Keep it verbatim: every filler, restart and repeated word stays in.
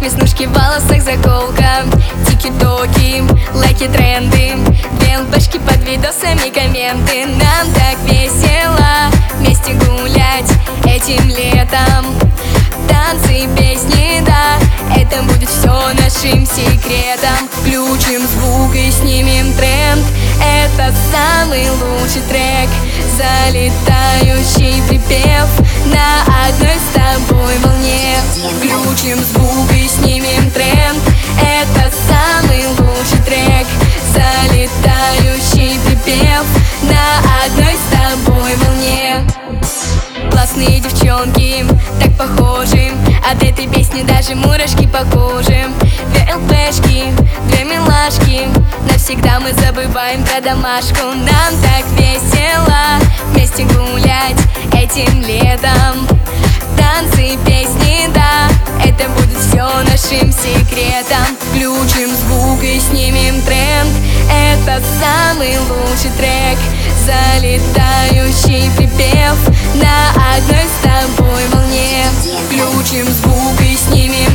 веснушки в волосах, заколка, тики-токи, лайки, тренды, две ЛПшки под видосами, комменты. Нам так весело вместе гулять этим летом. Танцы, песни, да, это будет все нашим секретом. Включим звук и снимем тренд. Это самый лучший трек, залетающий припев на одной с тобой волне. Включим звук и снимем тренд. Это самый лучший трек, залетающий припев на одной с тобой волне. Классные девчонки, так похожи, от этой песни даже мурашки по коже. Две ЛПшки, две милашки, навсегда мы забываем про домашку. Нам так весело вместе гулять этим летом. Танцы, песни, да, это будет все нашим секретом. Включим звук и снимем тренд. Это самый лучший трек, залетающий припев на одной с тобой волне. Включим звук и снимем